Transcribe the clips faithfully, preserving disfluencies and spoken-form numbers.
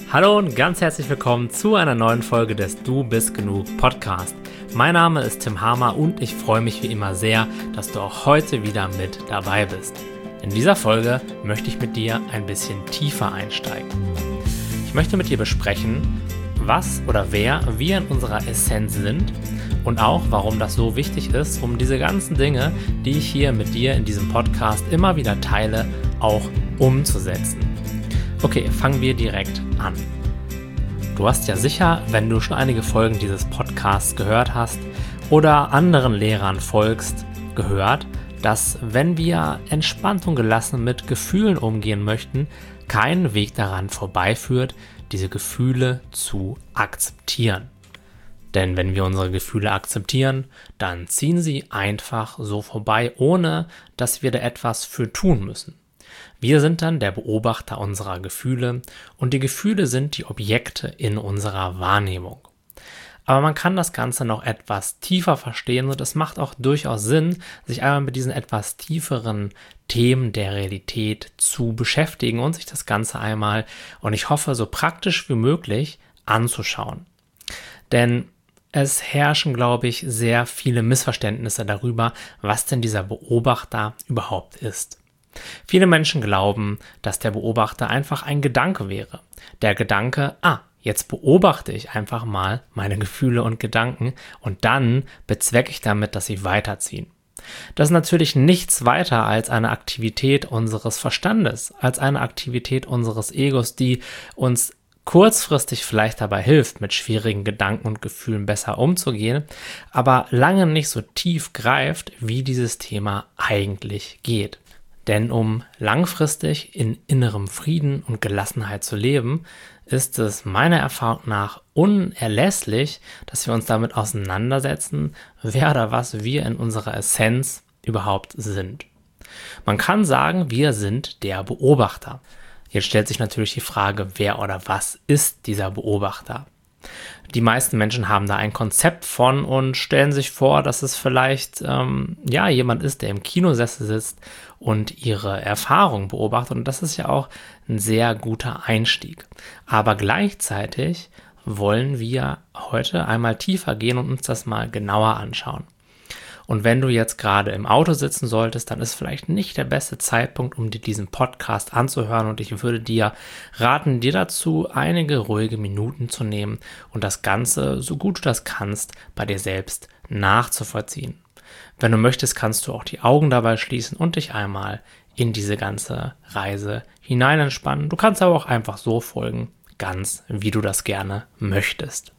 Hallo und ganz herzlich willkommen zu einer neuen Folge des Du bist genug Podcast. Mein Name ist Tim Hamer und ich freue mich wie immer sehr, dass du auch heute wieder mit dabei bist. In dieser Folge möchte ich mit dir ein bisschen tiefer einsteigen. Ich möchte mit dir besprechen, was oder wer wir in unserer Essenz sind und auch, warum das so wichtig ist, um diese ganzen Dinge, die ich hier mit dir in diesem Podcast immer wieder teile, auch umzusetzen. Okay, fangen wir direkt an. Du hast ja sicher, wenn du schon einige Folgen dieses Podcasts gehört hast oder anderen Lehrern folgst, gehört, dass wenn wir entspannt und gelassen mit Gefühlen umgehen möchten, kein Weg daran vorbeiführt, diese Gefühle zu akzeptieren. Denn wenn wir unsere Gefühle akzeptieren, dann ziehen sie einfach so vorbei, ohne dass wir da etwas für tun müssen. Wir sind dann der Beobachter unserer Gefühle und die Gefühle sind die Objekte in unserer Wahrnehmung. Aber man kann das Ganze noch etwas tiefer verstehen und es macht auch durchaus Sinn, sich einmal mit diesen etwas tieferen Themen der Realität zu beschäftigen und sich das Ganze einmal, und ich hoffe, so praktisch wie möglich anzuschauen. Denn es herrschen, glaube ich, sehr viele Missverständnisse darüber, was denn dieser Beobachter überhaupt ist. Viele Menschen glauben, dass der Beobachter einfach ein Gedanke wäre. Der Gedanke, ah, jetzt beobachte ich einfach mal meine Gefühle und Gedanken und dann bezwecke ich damit, dass sie weiterziehen. Das ist natürlich nichts weiter als eine Aktivität unseres Verstandes, als eine Aktivität unseres Egos, die uns kurzfristig vielleicht dabei hilft, mit schwierigen Gedanken und Gefühlen besser umzugehen, aber lange nicht so tief greift, wie dieses Thema eigentlich geht. Denn um langfristig in innerem Frieden und Gelassenheit zu leben, ist es meiner Erfahrung nach unerlässlich, dass wir uns damit auseinandersetzen, wer oder was wir in unserer Essenz überhaupt sind. Man kann sagen, wir sind der Beobachter. Jetzt stellt sich natürlich die Frage, wer oder was ist dieser Beobachter? Die meisten Menschen haben da ein Konzept von und stellen sich vor, dass es vielleicht ähm, ja jemand ist, der im Kinosessel sitzt und ihre Erfahrung beobachtet. Und das ist ja auch ein sehr guter Einstieg. Aber gleichzeitig wollen wir heute einmal tiefer gehen und uns das mal genauer anschauen. Und wenn du jetzt gerade im Auto sitzen solltest, dann ist vielleicht nicht der beste Zeitpunkt, um dir diesen Podcast anzuhören. Und ich würde dir raten, dir dazu einige ruhige Minuten zu nehmen und das Ganze, so gut du das kannst, bei dir selbst nachzuvollziehen. Wenn du möchtest, kannst du auch die Augen dabei schließen und dich einmal in diese ganze Reise hinein entspannen. Du kannst aber auch einfach so folgen, ganz wie du das gerne möchtest.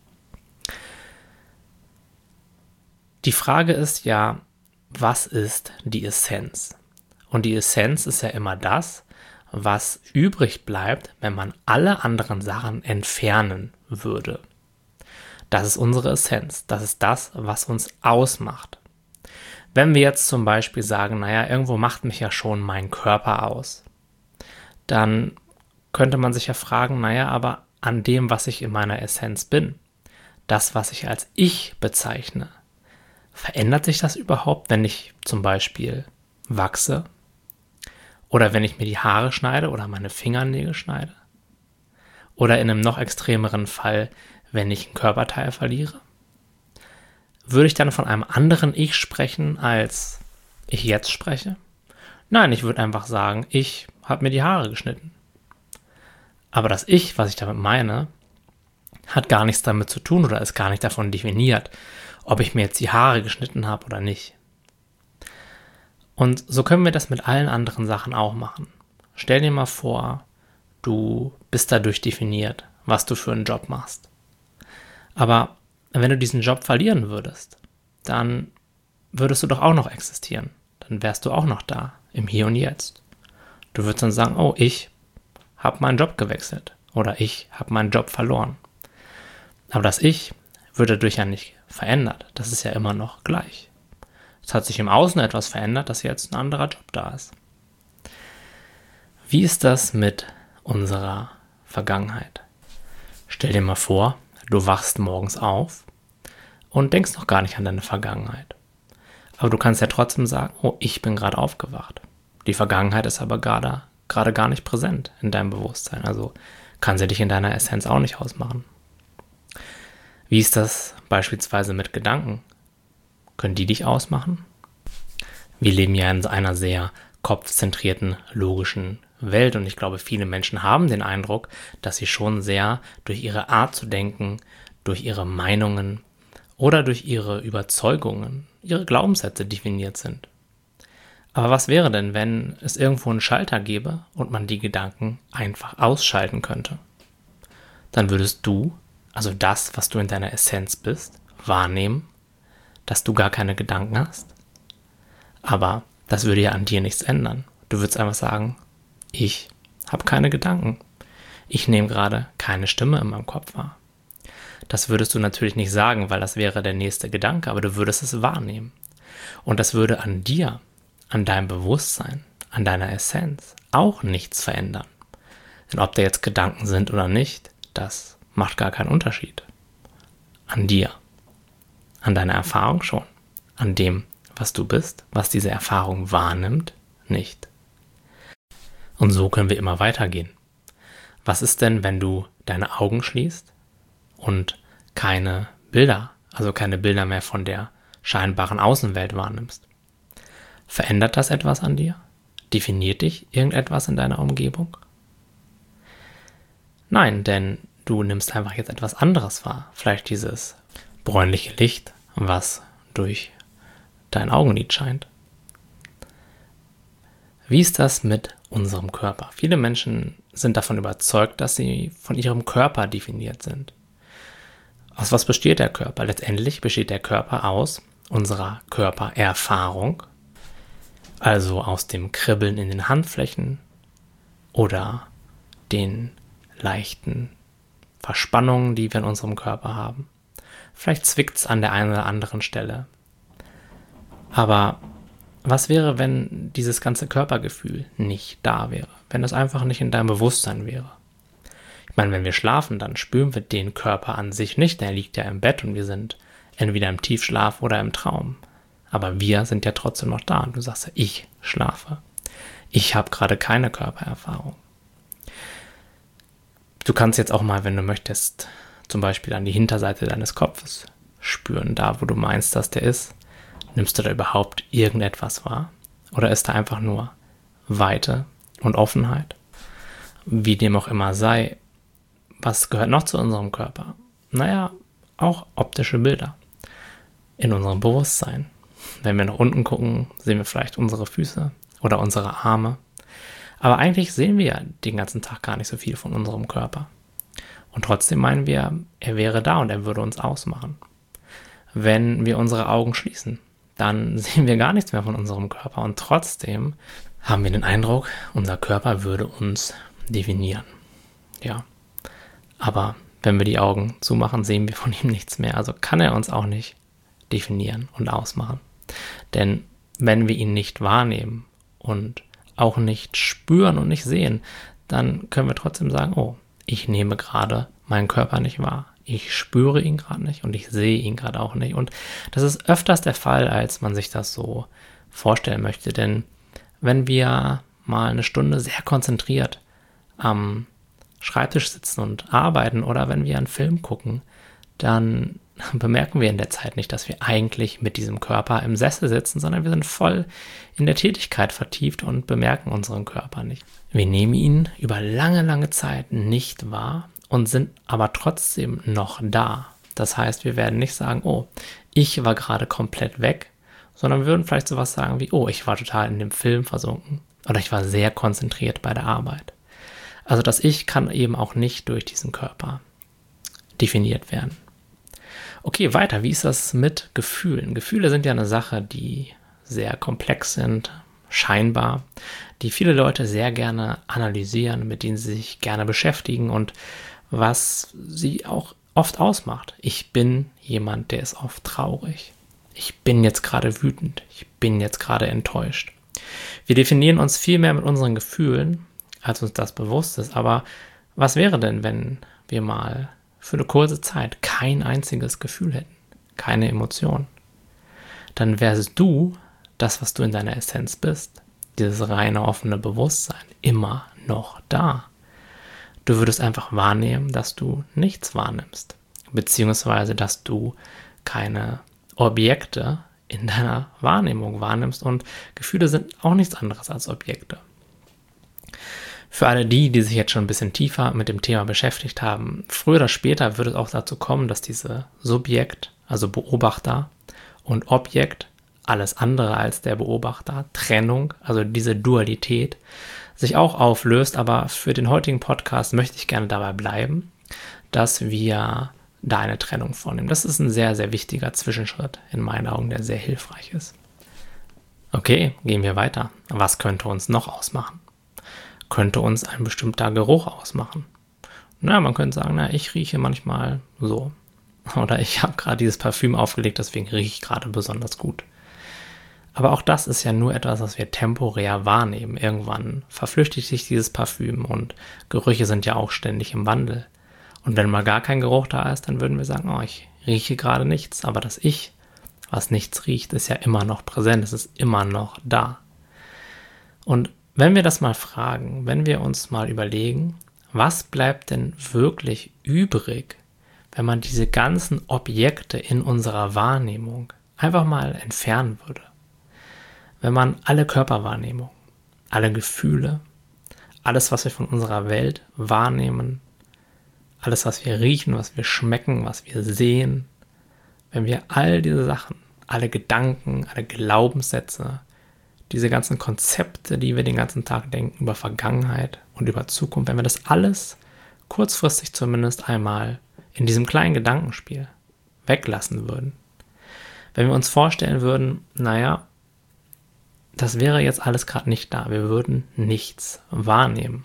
Die Frage ist ja, was ist die Essenz? Und die Essenz ist ja immer das, was übrig bleibt, wenn man alle anderen Sachen entfernen würde. Das ist unsere Essenz. Das ist das, was uns ausmacht. Wenn wir jetzt zum Beispiel sagen, naja, irgendwo macht mich ja schon mein Körper aus, dann könnte man sich ja fragen, naja, aber an dem, was ich in meiner Essenz bin, das, was ich als Ich bezeichne, verändert sich das überhaupt, wenn ich zum Beispiel wachse? Oder wenn ich mir die Haare schneide oder meine Fingernägel schneide? Oder in einem noch extremeren Fall, wenn ich ein Körperteil verliere? Würde ich dann von einem anderen Ich sprechen, als ich jetzt spreche? Nein, ich würde einfach sagen, ich habe mir die Haare geschnitten. Aber das Ich, was ich damit meine, hat gar nichts damit zu tun oder ist gar nicht davon definiert, ob ich mir jetzt die Haare geschnitten habe oder nicht. Und so können wir das mit allen anderen Sachen auch machen. Stell dir mal vor, du bist dadurch definiert, was du für einen Job machst. Aber wenn du diesen Job verlieren würdest, dann würdest du doch auch noch existieren. Dann wärst du auch noch da, im Hier und Jetzt. Du würdest dann sagen, oh, ich habe meinen Job gewechselt oder ich habe meinen Job verloren. Aber das Ich wird dadurch ja nicht verändert. Das ist ja immer noch gleich. Es hat sich im Außen etwas verändert, dass jetzt ein anderer Job da ist. Wie ist das mit unserer Vergangenheit? Stell dir mal vor, du wachst morgens auf und denkst noch gar nicht an deine Vergangenheit. Aber du kannst ja trotzdem sagen, oh, ich bin gerade aufgewacht. Die Vergangenheit ist aber gerade, gerade gar nicht präsent in deinem Bewusstsein. Also kann sie dich in deiner Essenz auch nicht ausmachen. Wie ist das beispielsweise mit Gedanken? Können die dich ausmachen? Wir leben ja in einer sehr kopfzentrierten, logischen Welt und ich glaube, viele Menschen haben den Eindruck, dass sie schon sehr durch ihre Art zu denken, durch ihre Meinungen oder durch ihre Überzeugungen, ihre Glaubenssätze definiert sind. Aber was wäre denn, wenn es irgendwo einen Schalter gäbe und man die Gedanken einfach ausschalten könnte? Dann würdest du, also das, was du in deiner Essenz bist, wahrnehmen, dass du gar keine Gedanken hast. Aber das würde ja an dir nichts ändern. Du würdest einfach sagen, ich habe keine Gedanken. Ich nehme gerade keine Stimme in meinem Kopf wahr. Das würdest du natürlich nicht sagen, weil das wäre der nächste Gedanke, aber du würdest es wahrnehmen. Und das würde an dir, an deinem Bewusstsein, an deiner Essenz auch nichts verändern. Denn ob da jetzt Gedanken sind oder nicht, das macht gar keinen Unterschied. An dir, an deiner Erfahrung schon, an dem, was du bist, was diese Erfahrung wahrnimmt, nicht. Und so können wir immer weitergehen. Was ist denn, wenn du deine Augen schließt und keine Bilder, also keine Bilder mehr von der scheinbaren Außenwelt wahrnimmst? Verändert das etwas an dir? Definiert dich irgendetwas in deiner Umgebung? Nein, denn du nimmst einfach jetzt etwas anderes wahr. Vielleicht dieses bräunliche Licht, was durch dein Augenlid scheint. Wie ist das mit unserem Körper? Viele Menschen sind davon überzeugt, dass sie von ihrem Körper definiert sind. Aus was besteht der Körper? Letztendlich besteht der Körper aus unserer Körpererfahrung, also aus dem Kribbeln in den Handflächen oder den leichten Verspannungen, die wir in unserem Körper haben. Vielleicht zwickt es an der einen oder anderen Stelle. Aber was wäre, wenn dieses ganze Körpergefühl nicht da wäre? Wenn es einfach nicht in deinem Bewusstsein wäre? Ich meine, wenn wir schlafen, dann spüren wir den Körper an sich nicht. Der liegt ja im Bett und wir sind entweder im Tiefschlaf oder im Traum. Aber wir sind ja trotzdem noch da. Und du sagst ja, ich schlafe. Ich habe gerade keine Körpererfahrung. Du kannst jetzt auch mal, wenn du möchtest, zum Beispiel an die Hinterseite deines Kopfes spüren, da wo du meinst, dass der ist. Nimmst du da überhaupt irgendetwas wahr? Oder ist da einfach nur Weite und Offenheit? Wie dem auch immer sei, was gehört noch zu unserem Körper? Naja, auch optische Bilder in unserem Bewusstsein. Wenn wir nach unten gucken, sehen wir vielleicht unsere Füße oder unsere Arme. Aber eigentlich sehen wir ja den ganzen Tag gar nicht so viel von unserem Körper. Und trotzdem meinen wir, er wäre da und er würde uns ausmachen. Wenn wir unsere Augen schließen, dann sehen wir gar nichts mehr von unserem Körper. Und trotzdem haben wir den Eindruck, unser Körper würde uns definieren. Ja, aber wenn wir die Augen zumachen, sehen wir von ihm nichts mehr. Also kann er uns auch nicht definieren und ausmachen. Denn wenn wir ihn nicht wahrnehmen und auch nicht spüren und nicht sehen, dann können wir trotzdem sagen, oh, ich nehme gerade meinen Körper nicht wahr. Ich spüre ihn gerade nicht und ich sehe ihn gerade auch nicht. Und das ist öfters der Fall, als man sich das so vorstellen möchte. Denn wenn wir mal eine Stunde sehr konzentriert am Schreibtisch sitzen und arbeiten oder wenn wir einen Film gucken, dann bemerken wir in der Zeit nicht, dass wir eigentlich mit diesem Körper im Sessel sitzen, sondern wir sind voll in der Tätigkeit vertieft und bemerken unseren Körper nicht. Wir nehmen ihn über lange, lange Zeit nicht wahr und sind aber trotzdem noch da. Das heißt, wir werden nicht sagen, oh, ich war gerade komplett weg, sondern wir würden vielleicht sowas sagen wie, oh, ich war total in dem Film versunken oder ich war sehr konzentriert bei der Arbeit. Also das Ich kann eben auch nicht durch diesen Körper definiert werden. Okay, weiter. Wie ist das mit Gefühlen? Gefühle sind ja eine Sache, die sehr komplex sind, scheinbar, die viele Leute sehr gerne analysieren, mit denen sie sich gerne beschäftigen und was sie auch oft ausmacht. Ich bin jemand, der ist oft traurig. Ich bin jetzt gerade wütend. Ich bin jetzt gerade enttäuscht. Wir definieren uns viel mehr mit unseren Gefühlen, als uns das bewusst ist. Aber was wäre denn, wenn wir mal für eine kurze Zeit kein einziges Gefühl hätten, keine Emotion? Dann wärst du, das, was du in deiner Essenz bist, dieses reine, offene Bewusstsein, immer noch da. Du würdest einfach wahrnehmen, dass du nichts wahrnimmst, beziehungsweise dass du keine Objekte in deiner Wahrnehmung wahrnimmst und Gefühle sind auch nichts anderes als Objekte. Für alle die, die sich jetzt schon ein bisschen tiefer mit dem Thema beschäftigt haben, früher oder später wird es auch dazu kommen, dass diese Subjekt, also Beobachter und Objekt, alles andere als der Beobachter, Trennung, also diese Dualität, sich auch auflöst. Aber für den heutigen Podcast möchte ich gerne dabei bleiben, dass wir da eine Trennung vornehmen. Das ist ein sehr, sehr wichtiger Zwischenschritt in meinen Augen, der sehr hilfreich ist. Okay, gehen wir weiter. Was könnte uns noch ausmachen? Könnte uns ein bestimmter Geruch ausmachen? Na, man könnte sagen, na, ich rieche manchmal so. Oder ich habe gerade dieses Parfüm aufgelegt, deswegen rieche ich gerade besonders gut. Aber auch das ist ja nur etwas, was wir temporär wahrnehmen. Irgendwann verflüchtigt sich dieses Parfüm und Gerüche sind ja auch ständig im Wandel. Und wenn mal gar kein Geruch da ist, dann würden wir sagen, oh, ich rieche gerade nichts. Aber das Ich, was nichts riecht, ist ja immer noch präsent, es ist immer noch da. Und wenn wir das mal fragen, wenn wir uns mal überlegen, was bleibt denn wirklich übrig, wenn man diese ganzen Objekte in unserer Wahrnehmung einfach mal entfernen würde? Wenn man alle Körperwahrnehmung, alle Gefühle, alles, was wir von unserer Welt wahrnehmen, alles, was wir riechen, was wir schmecken, was wir sehen, wenn wir all diese Sachen, alle Gedanken, alle Glaubenssätze, diese ganzen Konzepte, die wir den ganzen Tag denken über Vergangenheit und über Zukunft, wenn wir das alles kurzfristig zumindest einmal in diesem kleinen Gedankenspiel weglassen würden, wenn wir uns vorstellen würden, naja, das wäre jetzt alles gerade nicht da, wir würden nichts wahrnehmen.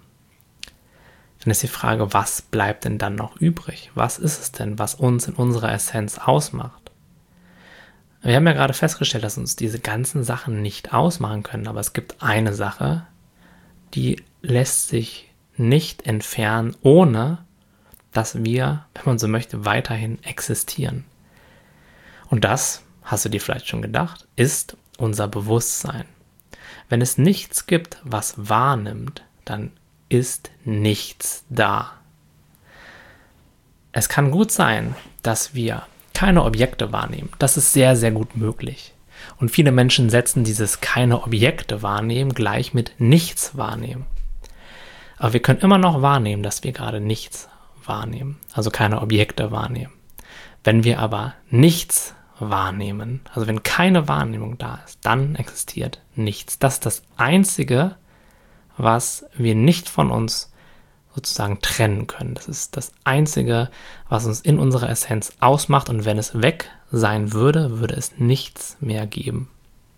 Dann ist die Frage, was bleibt denn dann noch übrig? Was ist es denn, was uns in unserer Essenz ausmacht? Wir haben ja gerade festgestellt, dass uns diese ganzen Sachen nicht ausmachen können, aber es gibt eine Sache, die lässt sich nicht entfernen, ohne dass wir, wenn man so möchte, weiterhin existieren. Und das, hast du dir vielleicht schon gedacht, ist unser Bewusstsein. Wenn es nichts gibt, was wahrnimmt, dann ist nichts da. Es kann gut sein, dass wir keine Objekte wahrnehmen. Das ist sehr, sehr gut möglich. Und viele Menschen setzen dieses keine Objekte wahrnehmen gleich mit nichts wahrnehmen. Aber wir können immer noch wahrnehmen, dass wir gerade nichts wahrnehmen, also keine Objekte wahrnehmen. Wenn wir aber nichts wahrnehmen, also wenn keine Wahrnehmung da ist, dann existiert nichts. Das ist das Einzige, was wir nicht von uns sozusagen trennen können. Das ist das Einzige, was uns in unserer Essenz ausmacht, und wenn es weg sein würde, würde es nichts mehr geben.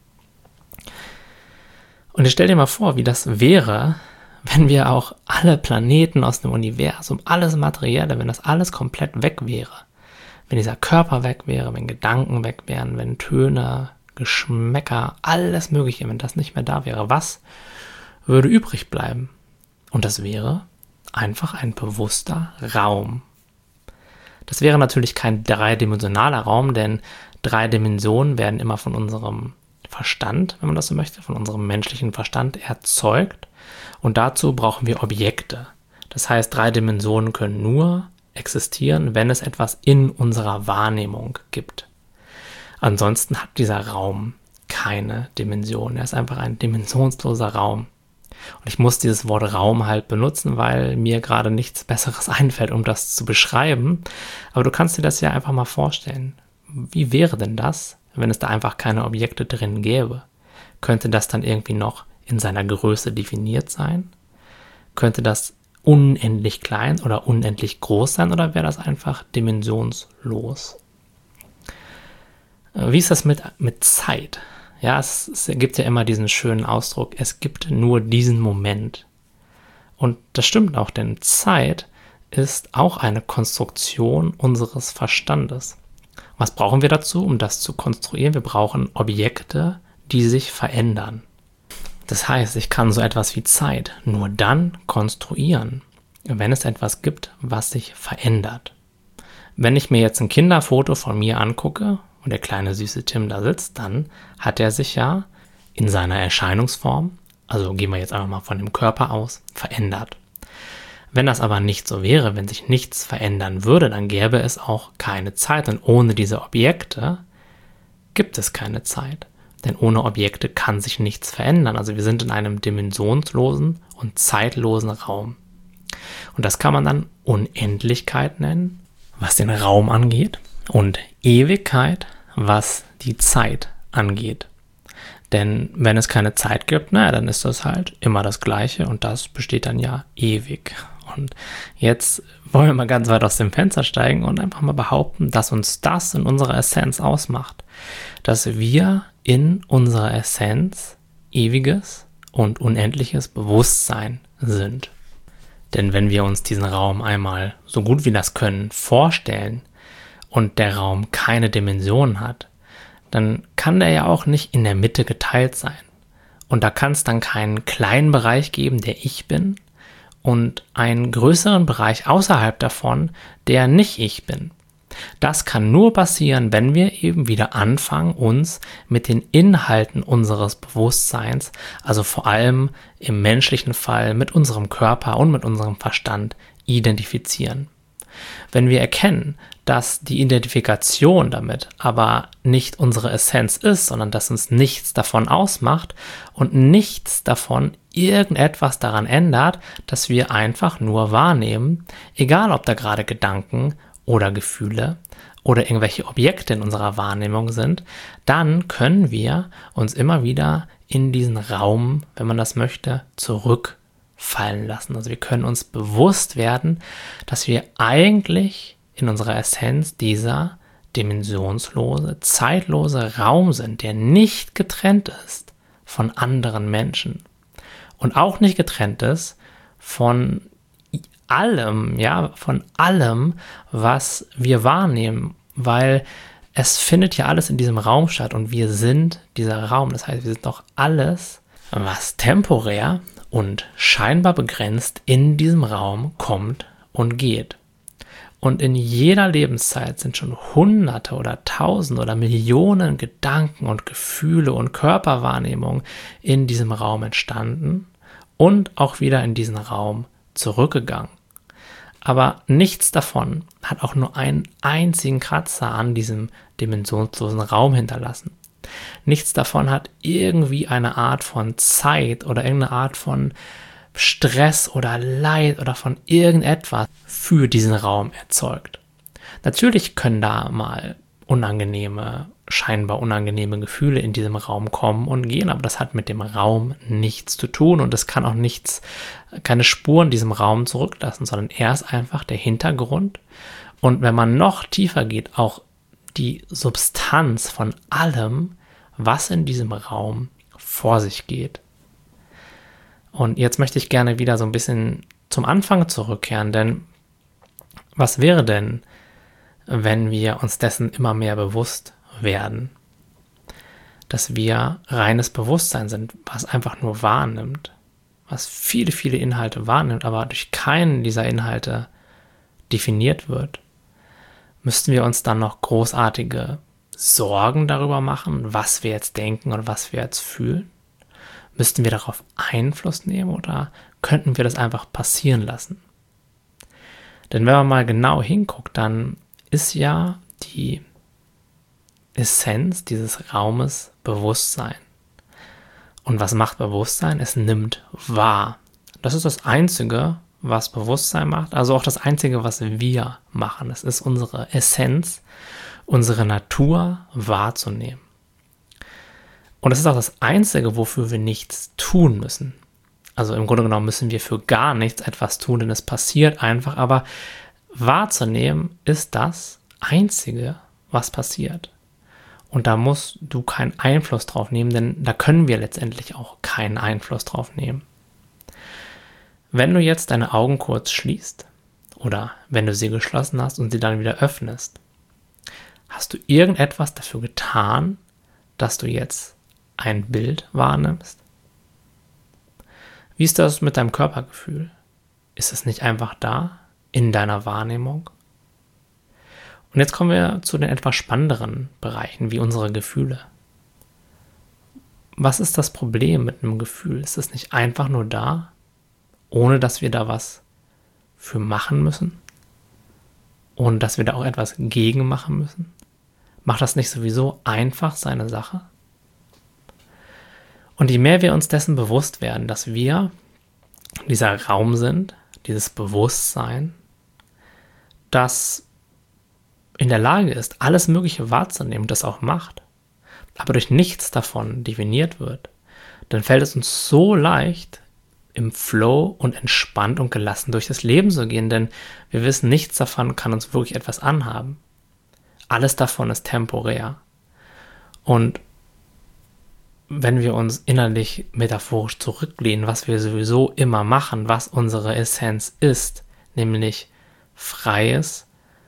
Und ich stell dir mal vor, wie das wäre, wenn wir auch alle Planeten aus dem Universum, alles Materielle, wenn das alles komplett weg wäre. Wenn dieser Körper weg wäre, wenn Gedanken weg wären, wenn Töne, Geschmäcker, alles Mögliche, wenn das nicht mehr da wäre, was würde übrig bleiben? Und das wäre einfach ein bewusster Raum. Das wäre natürlich kein dreidimensionaler Raum, denn drei Dimensionen werden immer von unserem Verstand, wenn man das so möchte, von unserem menschlichen Verstand erzeugt. Und dazu brauchen wir Objekte. Das heißt, drei Dimensionen können nur existieren, wenn es etwas in unserer Wahrnehmung gibt. Ansonsten hat dieser Raum keine Dimension. Er ist einfach ein dimensionsloser Raum. Und ich muss dieses Wort Raum halt benutzen, weil mir gerade nichts Besseres einfällt, um das zu beschreiben. Aber du kannst dir das ja einfach mal vorstellen. Wie wäre denn das, wenn es da einfach keine Objekte drin gäbe? Könnte das dann irgendwie noch in seiner Größe definiert sein? Könnte das unendlich klein oder unendlich groß sein, oder wäre das einfach dimensionslos? Wie ist das mit, mit Zeit? Ja, es, es gibt ja immer diesen schönen Ausdruck, es gibt nur diesen Moment. Und das stimmt auch, denn Zeit ist auch eine Konstruktion unseres Verstandes. Was brauchen wir dazu, um das zu konstruieren? Wir brauchen Objekte, die sich verändern. Das heißt, ich kann so etwas wie Zeit nur dann konstruieren, wenn es etwas gibt, was sich verändert. Wenn ich mir jetzt ein Kinderfoto von mir angucke und der kleine süße Tim da sitzt, dann hat er sich ja in seiner Erscheinungsform, also gehen wir jetzt einfach mal von dem Körper aus, verändert. Wenn das aber nicht so wäre, wenn sich nichts verändern würde, dann gäbe es auch keine Zeit. Und ohne diese Objekte gibt es keine Zeit. Denn ohne Objekte kann sich nichts verändern. Also wir sind in einem dimensionslosen und zeitlosen Raum. Und das kann man dann Unendlichkeit nennen, was den Raum angeht, und Ewigkeit, was die Zeit angeht. Denn wenn es keine Zeit gibt, naja, dann ist das halt immer das Gleiche und das besteht dann ja ewig. Und jetzt wollen wir mal ganz weit aus dem Fenster steigen und einfach mal behaupten, dass uns das in unserer Essenz ausmacht. Dass wir in unserer Essenz ewiges und unendliches Bewusstsein sind. Denn wenn wir uns diesen Raum einmal so gut wie das können vorstellen und der Raum keine Dimensionen hat, dann kann der ja auch nicht in der Mitte geteilt sein. Und da kann es dann keinen kleinen Bereich geben, der ich bin, und einen größeren Bereich außerhalb davon, der nicht ich bin. Das kann nur passieren, wenn wir eben wieder anfangen, uns mit den Inhalten unseres Bewusstseins, also vor allem im menschlichen Fall mit unserem Körper und mit unserem Verstand, identifizieren. Wenn wir erkennen, dass die Identifikation damit aber nicht unsere Essenz ist, sondern dass uns nichts davon ausmacht und nichts davon irgendetwas daran ändert, dass wir einfach nur wahrnehmen, egal ob da gerade Gedanken oder Gefühle oder irgendwelche Objekte in unserer Wahrnehmung sind, dann können wir uns immer wieder in diesen Raum, wenn man das möchte, zurückfallen lassen. Also wir können uns bewusst werden, dass wir eigentlich in unserer Essenz dieser dimensionslose, zeitlose Raum sind, der nicht getrennt ist von anderen Menschen und auch nicht getrennt ist von allem, ja, von allem, was wir wahrnehmen, weil es findet ja alles in diesem Raum statt und wir sind dieser Raum. Das heißt, wir sind doch alles, was temporär und scheinbar begrenzt in diesem Raum kommt und geht. Und in jeder Lebenszeit sind schon Hunderte oder Tausende oder Millionen Gedanken und Gefühle und Körperwahrnehmungen in diesem Raum entstanden und auch wieder in diesen Raum zurückgegangen. Aber nichts davon hat auch nur einen einzigen Kratzer an diesem dimensionslosen Raum hinterlassen. Nichts davon hat irgendwie eine Art von Zeit oder irgendeine Art von Stress oder Leid oder von irgendetwas für diesen Raum erzeugt. Natürlich können da mal unangenehme, scheinbar unangenehme Gefühle in diesem Raum kommen und gehen, aber das hat mit dem Raum nichts zu tun und es kann auch nichts, keine Spuren in diesem Raum zurücklassen, sondern er ist einfach der Hintergrund und wenn man noch tiefer geht, auch die Substanz von allem, was in diesem Raum vor sich geht. Und jetzt möchte ich gerne wieder so ein bisschen zum Anfang zurückkehren, denn was wäre denn, wenn wir uns dessen immer mehr bewusst werden, dass wir reines Bewusstsein sind, was einfach nur wahrnimmt, was viele, viele Inhalte wahrnimmt, aber durch keinen dieser Inhalte definiert wird, müssten wir uns dann noch großartige Sorgen darüber machen, was wir jetzt denken und was wir jetzt fühlen? Müssten wir darauf Einfluss nehmen oder könnten wir das einfach passieren lassen? Denn wenn man mal genau hinguckt, dann ist ja die Essenz dieses Raumes Bewusstsein. Und was macht Bewusstsein? Es nimmt wahr. Das ist das Einzige, was Bewusstsein macht, also auch das Einzige, was wir machen. Es ist unsere Essenz, unsere Natur wahrzunehmen. Und es ist auch das Einzige, wofür wir nichts tun müssen. Also im Grunde genommen müssen wir für gar nichts etwas tun, denn es passiert einfach. Aber wahrzunehmen ist das Einzige, was passiert. Und da musst du keinen Einfluss drauf nehmen, denn da können wir letztendlich auch keinen Einfluss drauf nehmen. Wenn du jetzt deine Augen kurz schließt oder wenn du sie geschlossen hast und sie dann wieder öffnest, hast du irgendetwas dafür getan, dass du jetzt ein Bild wahrnimmst? Wie ist das mit deinem Körpergefühl? Ist es nicht einfach da, in deiner Wahrnehmung? Und jetzt kommen wir zu den etwas spannenderen Bereichen, wie unsere Gefühle. Was ist das Problem mit einem Gefühl? Ist es nicht einfach nur da, ohne dass wir da was für machen müssen und dass wir da auch etwas gegen machen müssen? Macht das nicht sowieso einfach seine Sache? Und je mehr wir uns dessen bewusst werden, dass wir dieser Raum sind, dieses Bewusstsein, das in der Lage ist, alles Mögliche wahrzunehmen und das auch macht, aber durch nichts davon definiert wird, dann fällt es uns so leicht, im Flow und entspannt und gelassen durch das Leben zu gehen, denn wir wissen, nichts davon kann uns wirklich etwas anhaben. Alles davon ist temporär. Und wenn wir uns innerlich metaphorisch zurücklehnen, was wir sowieso immer machen, was unsere Essenz ist, nämlich freies,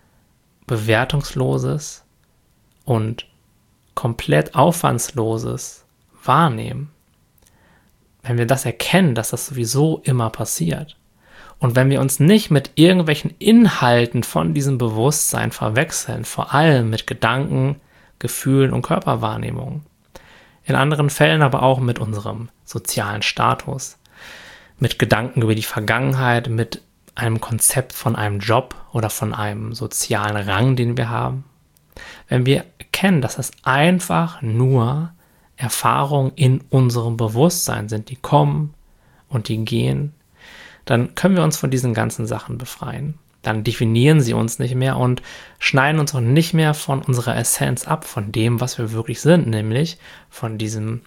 bewertungsloses und komplett aufwandsloses Wahrnehmen, wenn wir das erkennen, dass das sowieso immer passiert und wenn wir uns nicht mit irgendwelchen Inhalten von diesem Bewusstsein verwechseln, vor allem mit Gedanken, Gefühlen und Körperwahrnehmungen, in anderen Fällen aber auch mit unserem sozialen Status, mit Gedanken über die Vergangenheit, mit einem Konzept von einem Job oder von einem sozialen Rang, den wir haben. Wenn wir erkennen, dass das einfach nur Erfahrungen in unserem Bewusstsein sind, die kommen und die gehen, dann können wir uns von diesen ganzen Sachen befreien. Dann definieren sie uns nicht mehr und schneiden uns auch nicht mehr von unserer Essenz ab, von dem, was wir wirklich sind, nämlich von diesem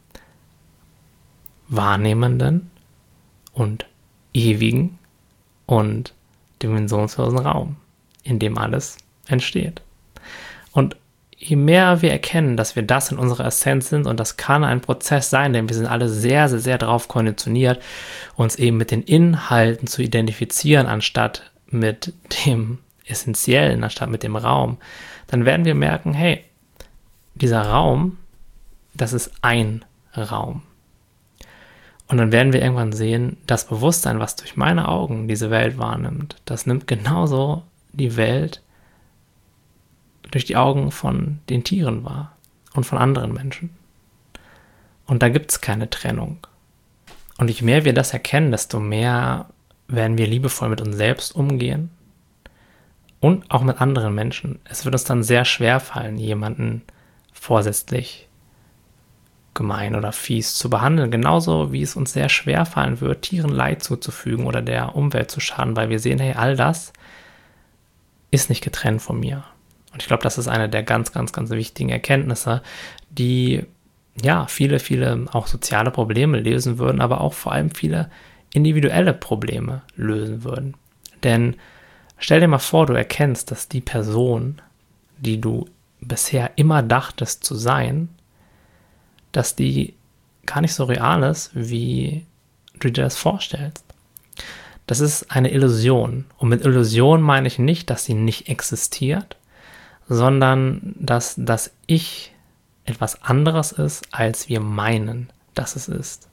wahrnehmenden und ewigen und dimensionslosen Raum, in dem alles entsteht. Und je mehr wir erkennen, dass wir das in unserer Essenz sind, und das kann ein Prozess sein, denn wir sind alle sehr, sehr, sehr darauf konditioniert, uns eben mit den Inhalten zu identifizieren, anstatt mit dem Essentiellen, anstatt mit dem Raum, dann werden wir merken, hey, dieser Raum, das ist ein Raum. Und dann werden wir irgendwann sehen, das Bewusstsein, was durch meine Augen diese Welt wahrnimmt, das nimmt genauso die Welt durch die Augen von den Tieren wahr und von anderen Menschen. Und da gibt es keine Trennung. Und je mehr wir das erkennen, desto mehr werden wir liebevoll mit uns selbst umgehen und auch mit anderen Menschen. Es wird uns dann sehr schwer fallen, jemanden vorsätzlich gemein oder fies zu behandeln, genauso wie es uns sehr schwer fallen wird, Tieren Leid zuzufügen oder der Umwelt zu schaden, weil wir sehen, hey, all das ist nicht getrennt von mir. Und ich glaube, das ist eine der ganz, ganz, ganz wichtigen Erkenntnisse, die ja viele, viele auch soziale Probleme lösen würden, aber auch vor allem viele individuelle Probleme lösen würden. Denn stell dir mal vor, du erkennst, dass die Person, die du bisher immer dachtest zu sein, dass die gar nicht so real ist, wie du dir das vorstellst. Das ist eine Illusion. Und mit Illusion meine ich nicht, dass sie nicht existiert, sondern dass das Ich etwas anderes ist, als wir meinen, dass es ist.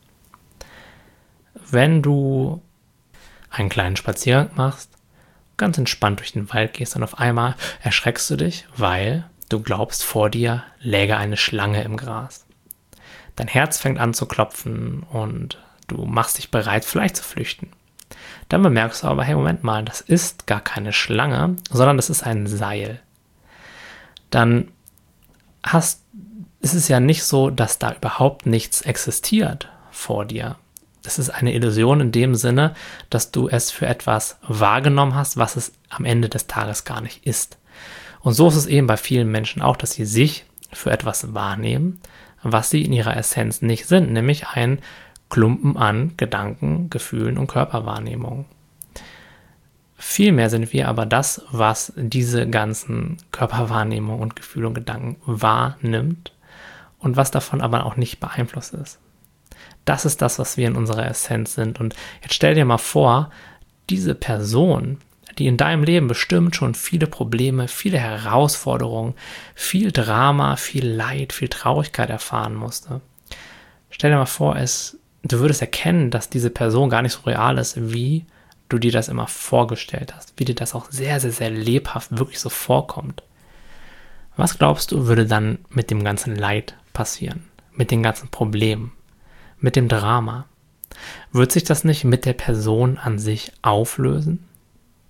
Wenn du einen kleinen Spaziergang machst, ganz entspannt durch den Wald gehst und auf einmal erschreckst du dich, weil du glaubst, vor dir läge eine Schlange im Gras. Dein Herz fängt an zu klopfen und du machst dich bereit, vielleicht zu flüchten. Dann bemerkst du aber, hey, Moment mal, das ist gar keine Schlange, sondern das ist ein Seil. Dann hast, ist es ja nicht so, dass da überhaupt nichts existiert vor dir. Es ist eine Illusion in dem Sinne, dass du es für etwas wahrgenommen hast, was es am Ende des Tages gar nicht ist. Und so ist es eben bei vielen Menschen auch, dass sie sich für etwas wahrnehmen, was sie in ihrer Essenz nicht sind, nämlich ein Klumpen an Gedanken, Gefühlen und Körperwahrnehmungen. Vielmehr sind wir aber das, was diese ganzen Körperwahrnehmungen und Gefühle und Gedanken wahrnimmt und was davon aber auch nicht beeinflusst ist. Das ist das, was wir in unserer Essenz sind. Und jetzt stell dir mal vor, diese Person, die in deinem Leben bestimmt schon viele Probleme, viele Herausforderungen, viel Drama, viel Leid, viel Traurigkeit erfahren musste. Stell dir mal vor, es, du würdest erkennen, dass diese Person gar nicht so real ist, wie du dir das immer vorgestellt hast, wie dir das auch sehr, sehr, sehr lebhaft wirklich so vorkommt. Was glaubst du, würde dann mit dem ganzen Leid passieren, mit den ganzen Problemen, mit dem Drama? Wird sich das nicht mit der Person an sich auflösen?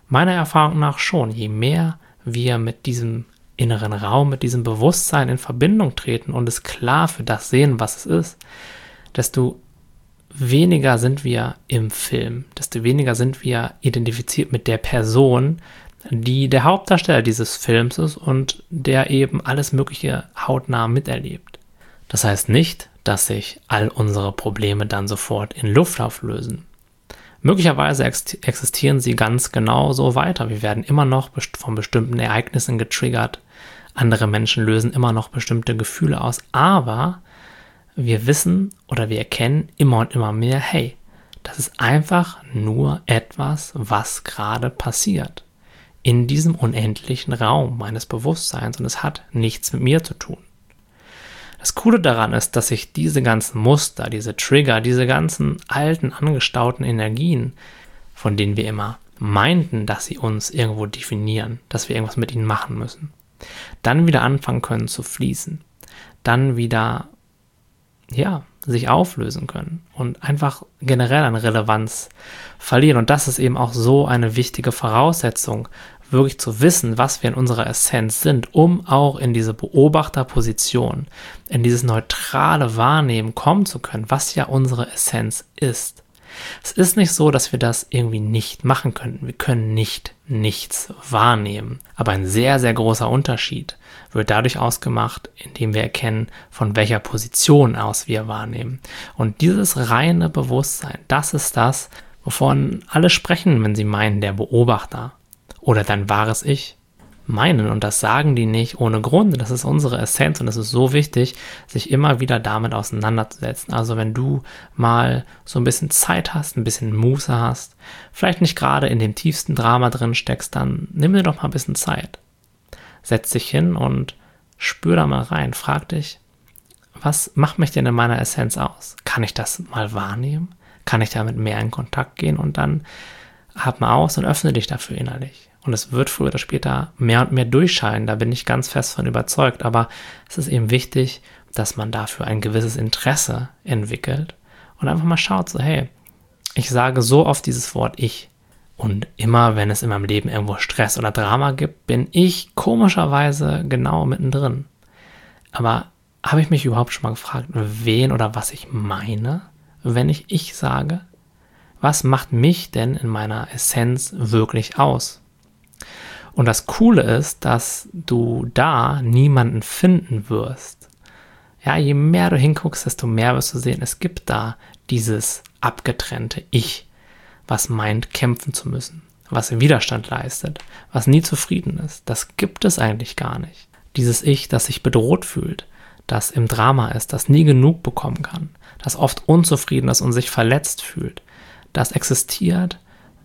Meiner Erfahrung nach schon. Je mehr wir mit diesem inneren Raum, mit diesem Bewusstsein in Verbindung treten und es klar für das sehen, was es ist, desto weniger sind wir im Film, desto weniger sind wir identifiziert mit der Person, die der Hauptdarsteller dieses Films ist und der eben alles Mögliche hautnah miterlebt. Das heißt nicht, dass sich all unsere Probleme dann sofort in Luft auflösen. Möglicherweise ex- existieren sie ganz genau so weiter. Wir werden immer noch best- von bestimmten Ereignissen getriggert. Andere Menschen lösen immer noch bestimmte Gefühle aus. Aber wir wissen oder wir erkennen immer und immer mehr, hey, das ist einfach nur etwas, was gerade passiert. In diesem unendlichen Raum meines Bewusstseins und es hat nichts mit mir zu tun. Das Coole daran ist, dass sich diese ganzen Muster, diese Trigger, diese ganzen alten, angestauten Energien, von denen wir immer meinten, dass sie uns irgendwo definieren, dass wir irgendwas mit ihnen machen müssen, dann wieder anfangen können zu fließen, dann wieder, ja, sich auflösen können und einfach generell an Relevanz verlieren. Und das ist eben auch so eine wichtige Voraussetzung, wirklich zu wissen, was wir in unserer Essenz sind, um auch in diese Beobachterposition, in dieses neutrale Wahrnehmen kommen zu können, was ja unsere Essenz ist. Es ist nicht so, dass wir das irgendwie nicht machen könnten. Wir können nicht nichts wahrnehmen. Aber ein sehr, sehr großer Unterschied wird dadurch ausgemacht, indem wir erkennen, von welcher Position aus wir wahrnehmen. Und dieses reine Bewusstsein, das ist das, wovon alle sprechen, wenn sie meinen, der Beobachter oder dein wahres Ich meinen. Und das sagen die nicht ohne Grund. Das ist unsere Essenz und es ist so wichtig, sich immer wieder damit auseinanderzusetzen. Also wenn du mal so ein bisschen Zeit hast, ein bisschen Muße hast, vielleicht nicht gerade in dem tiefsten Drama drin steckst, dann nimm dir doch mal ein bisschen Zeit. Setz dich hin und spür da mal rein. Frag dich, was macht mich denn in meiner Essenz aus? Kann ich das mal wahrnehmen? Kann ich damit mehr in Kontakt gehen? Und dann atme aus und öffne dich dafür innerlich. Und es wird früher oder später mehr und mehr durchscheinen, da bin ich ganz fest von überzeugt. Aber es ist eben wichtig, dass man dafür ein gewisses Interesse entwickelt und einfach mal schaut, so hey, ich sage so oft dieses Wort Ich. Und immer, wenn es in meinem Leben irgendwo Stress oder Drama gibt, bin ich komischerweise genau mittendrin. Aber habe ich mich überhaupt schon mal gefragt, wen oder was ich meine, wenn ich Ich sage? Was macht mich denn in meiner Essenz wirklich aus? Und das Coole ist, dass du da niemanden finden wirst. Ja, je mehr du hinguckst, desto mehr wirst du sehen, es gibt da dieses abgetrennte Ich, was meint, kämpfen zu müssen, was Widerstand leistet, was nie zufrieden ist. Das gibt es eigentlich gar nicht. Dieses Ich, das sich bedroht fühlt, das im Drama ist, das nie genug bekommen kann, das oft unzufrieden ist und sich verletzt fühlt, das existiert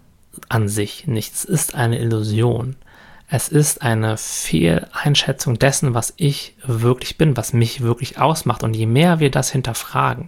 an sich nicht. Es ist eine Illusion. Es ist eine Fehleinschätzung dessen, was ich wirklich bin, was mich wirklich ausmacht. Und je mehr wir das hinterfragen,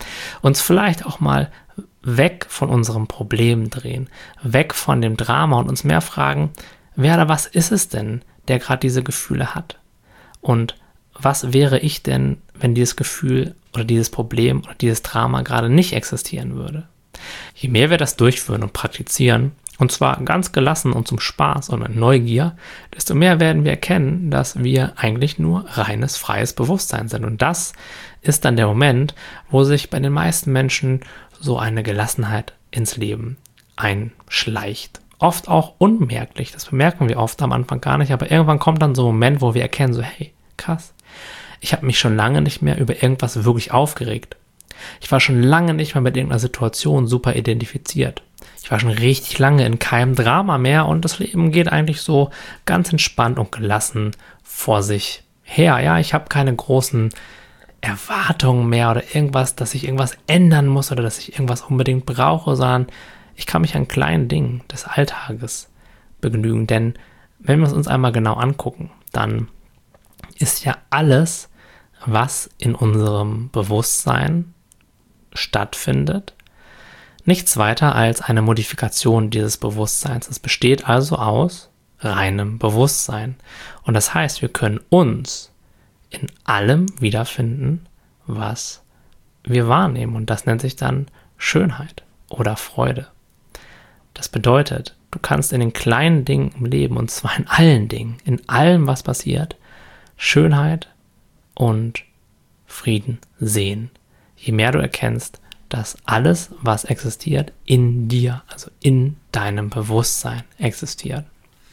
uns vielleicht auch mal weg von unserem Problem drehen, weg von dem Drama und uns mehr fragen, wer oder was ist es denn, der gerade diese Gefühle hat? Und was wäre ich denn, wenn dieses Gefühl oder dieses Problem oder dieses Drama gerade nicht existieren würde? Je mehr wir das durchführen und praktizieren, und zwar ganz gelassen und zum Spaß und mit Neugier, desto mehr werden wir erkennen, dass wir eigentlich nur reines, freies Bewusstsein sind. Und das ist dann der Moment, wo sich bei den meisten Menschen so eine Gelassenheit ins Leben einschleicht. Oft auch unmerklich, das bemerken wir oft am Anfang gar nicht, aber irgendwann kommt dann so ein Moment, wo wir erkennen, so hey, krass, ich habe mich schon lange nicht mehr über irgendwas wirklich aufgeregt. Ich war schon lange nicht mehr mit irgendeiner Situation super identifiziert. Ich war schon richtig lange in keinem Drama mehr und das Leben geht eigentlich so ganz entspannt und gelassen vor sich her. Ja, ich habe keine großen Erwartungen mehr oder irgendwas, dass ich irgendwas ändern muss oder dass ich irgendwas unbedingt brauche, sondern ich kann mich an kleinen Dingen des Alltages begnügen. Denn wenn wir es uns einmal genau angucken, dann ist ja alles, was in unserem Bewusstsein stattfindet, nichts weiter als eine Modifikation dieses Bewusstseins. Es besteht also aus reinem Bewusstsein. Und das heißt, wir können uns in allem wiederfinden, was wir wahrnehmen. Und das nennt sich dann Schönheit oder Freude. Das bedeutet, Du kannst in den kleinen Dingen im Leben, und zwar in allen Dingen, in allem, was passiert, Schönheit und Frieden sehen. Je mehr du erkennst, dass alles, was existiert, in dir, also in deinem Bewusstsein existiert.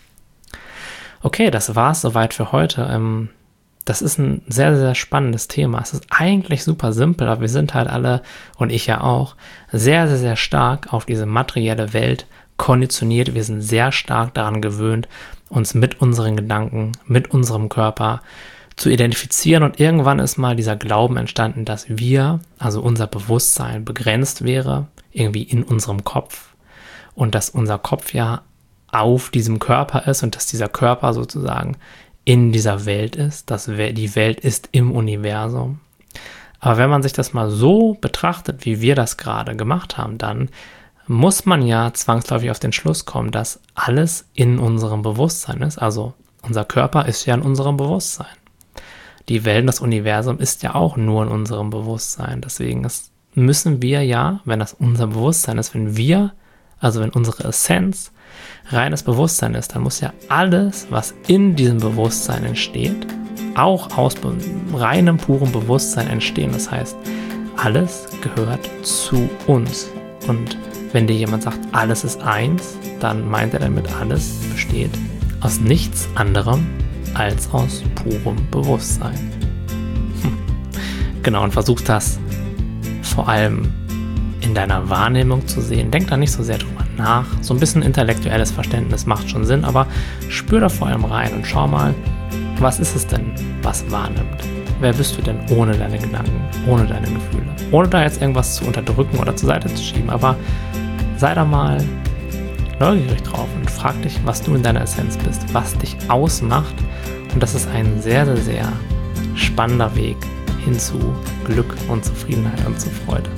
Okay, das war's soweit für heute. Ähm, das ist ein sehr, sehr spannendes Thema. Es ist eigentlich super simpel, aber wir sind halt alle, und ich ja auch, sehr, sehr, sehr stark auf diese materielle Welt konditioniert. Wir sind sehr stark daran gewöhnt, uns mit unseren Gedanken, mit unserem Körper zu identifizieren, und irgendwann ist mal dieser Glauben entstanden, dass wir, also unser Bewusstsein, begrenzt wäre, irgendwie in unserem Kopf, und dass unser Kopf ja auf diesem Körper ist und dass dieser Körper sozusagen in dieser Welt ist, dass die Welt ist im Universum. Aber wenn man sich das mal so betrachtet, wie wir das gerade gemacht haben, dann muss man ja zwangsläufig auf den Schluss kommen, dass alles in unserem Bewusstsein ist. Also unser Körper ist ja in unserem Bewusstsein. Die Welt, das Universum ist ja auch nur in unserem Bewusstsein. Deswegen ist, müssen wir ja, wenn das unser Bewusstsein ist, wenn wir, also wenn unsere Essenz reines Bewusstsein ist, dann muss ja alles, was in diesem Bewusstsein entsteht, auch aus be- reinem, purem Bewusstsein entstehen. Das heißt, alles gehört zu uns. Und wenn dir jemand sagt, alles ist eins, dann meint er damit, alles besteht aus nichts anderem als aus purem Bewusstsein. Hm. Genau, und versuch das vor allem in deiner Wahrnehmung zu sehen. Denk da nicht so sehr drüber nach. So ein bisschen intellektuelles Verständnis macht schon Sinn, aber spür da vor allem rein und schau mal, was ist es denn, was wahrnimmt? Wer bist du denn ohne deine Gedanken, ohne deine Gefühle? Ohne da jetzt irgendwas zu unterdrücken oder zur Seite zu schieben, aber sei da mal neugierig drauf und frag dich, was du in deiner Essenz bist, was dich ausmacht. Und das ist ein sehr, sehr, sehr spannender Weg hin zu Glück und Zufriedenheit und zu Freude.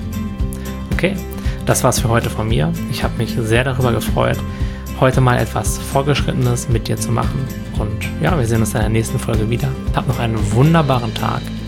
Okay, das war's für heute von mir. Ich habe mich sehr darüber gefreut, heute mal etwas Vorgeschrittenes mit dir zu machen. Und ja, wir sehen uns in der nächsten Folge wieder. Hab noch einen wunderbaren Tag.